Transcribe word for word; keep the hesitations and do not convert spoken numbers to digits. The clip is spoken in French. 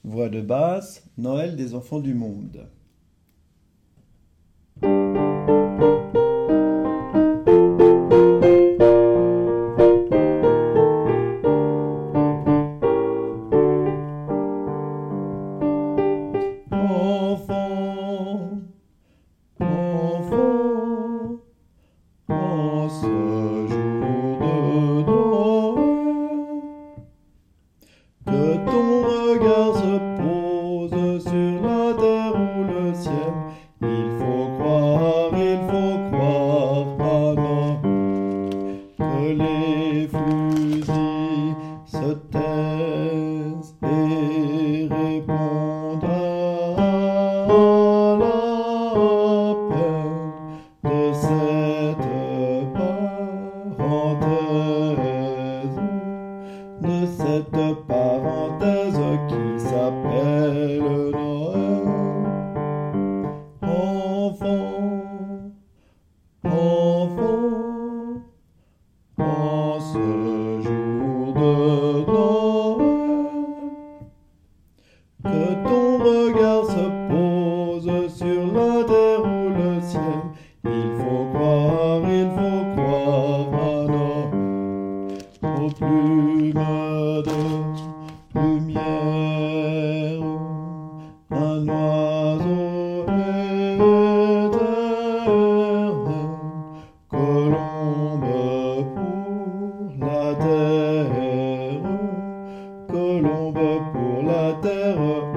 Voix de basse, Noël des enfants du monde. Enfants, enfants, en ce jour de Noël, que ton regard se pose sur la terre ou le ciel. Il faut croire, il faut croire, ah non, que les fusils se taisent et répondent à l'appel de cette parenthèse, de cette parenthèse qui s'appelle Noël. Enfant, enfant, en ce jour de Noël, que ton regard se pose sur la terre ou le ciel. Il faut croire, il faut croire, ah non, aux plumes de lumière, un oiseau éternel, colombe pour la terre, colombe pour la terre.